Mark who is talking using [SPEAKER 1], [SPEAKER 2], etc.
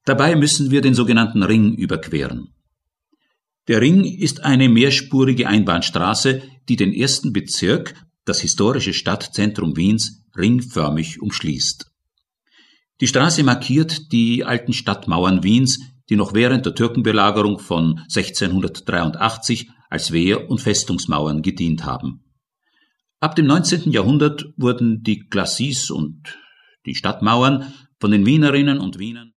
[SPEAKER 1] Dabei müssen wir den sogenannten Ring überqueren. Der Ring ist eine mehrspurige Einbahnstraße, die den ersten Bezirk, das historische Stadtzentrum Wiens, ringförmig umschließt. Die Straße markiert die alten Stadtmauern Wiens, die noch während der Türkenbelagerung von 1683 als Wehr- und Festungsmauern gedient haben. Ab dem 19. Jahrhundert wurden die Glacis und die Stadtmauern von den Wienerinnen und Wienern